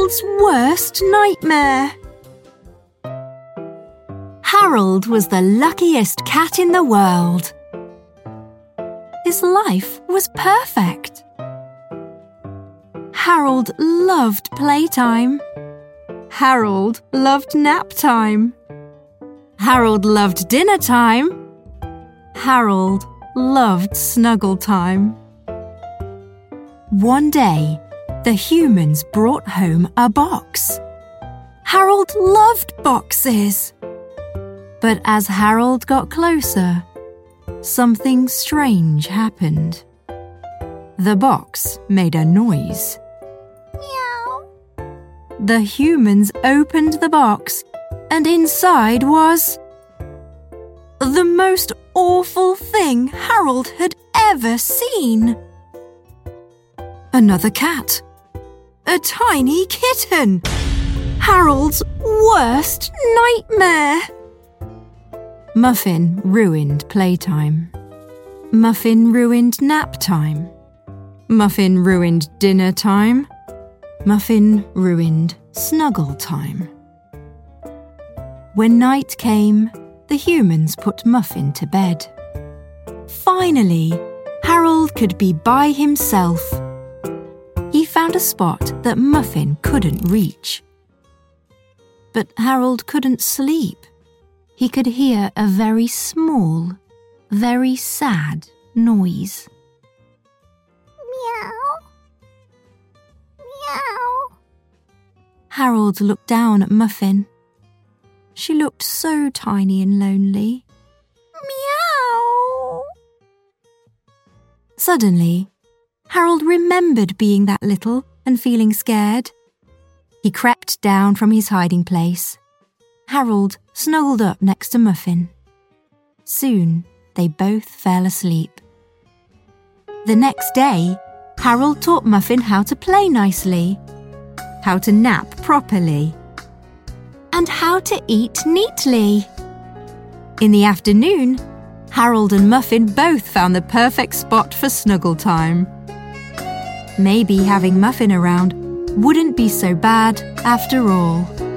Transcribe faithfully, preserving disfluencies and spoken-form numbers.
Harold's worst nightmare. Harold was the luckiest cat in the world. His life was perfect. Harold loved playtime. Harold loved nap time. Harold loved dinner time. Harold loved snuggle time. One day, the humans brought home a box. Harold loved boxes. But as Harold got closer, something strange happened. The box made a noise. Meow. The humans opened the box, and inside was the most awful thing Harold had ever seen. Another cat. A tiny kitten. Harold's worst nightmare. Muffin ruined playtime. Muffin ruined nap time. Muffin ruined dinner time. Muffin ruined snuggle time. When night came, the humans put Muffin to bed. Finally, Harold could be by himself. He found a spot that Muffin couldn't reach. But Harold couldn't sleep. He could hear a very small, very sad noise. Meow. Meow. Harold looked down at Muffin. She looked so tiny and lonely. Meow. Suddenly, Harold remembered being that little and feeling scared. He crept down from his hiding place. Harold snuggled up next to Muffin. Soon, they both fell asleep. The next day, Harold taught Muffin how to play nicely, how to nap properly, and how to eat neatly. In the afternoon, Harold and Muffin both found the perfect spot for snuggle time. Maybe having Muffin around wouldn't be so bad after all.